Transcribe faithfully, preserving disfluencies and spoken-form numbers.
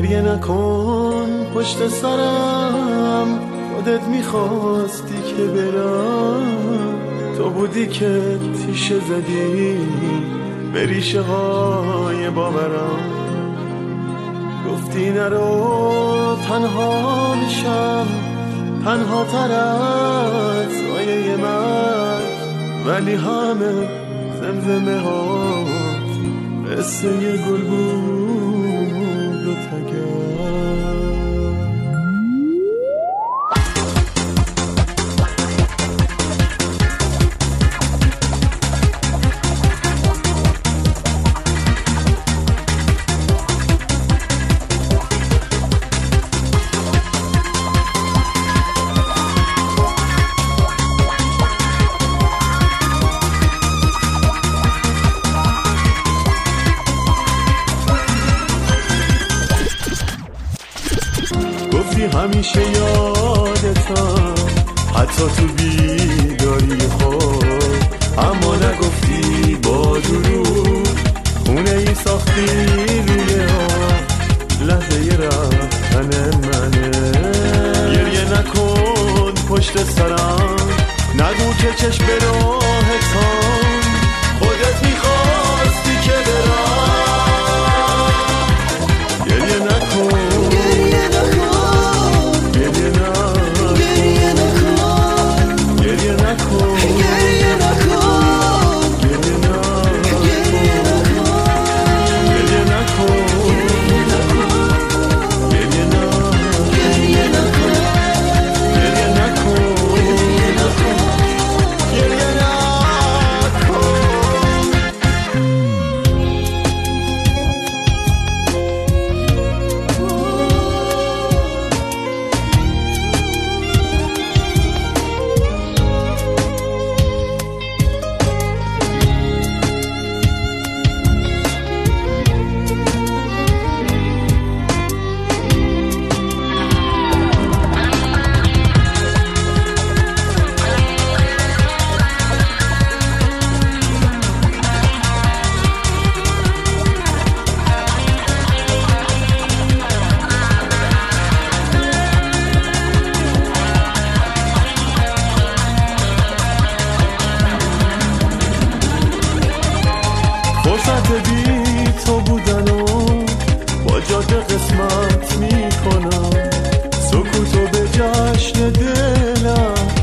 گریه نکن پشت سرم، خودت میخواستی که برم، تو بودی که تیشه زدی به ریشه های باورم. گفتی نرو تنها میشم، تنها تر از سایه من، ولی همه زمزمه ها قصه یه گل بود و تگر. همیشه یادتم حتی تو بیداری خود، اما نگفتی با دروغ خونه ای ساختی روی آن لحظه رفتن منه. گریه نکن پشت سرم، نگو که چشم به راهتم، خودت میخواستی که برم. گریه نکن فرصت بی تو بودن و با جاده قسمت میکنم، سکوتو به جشن دلم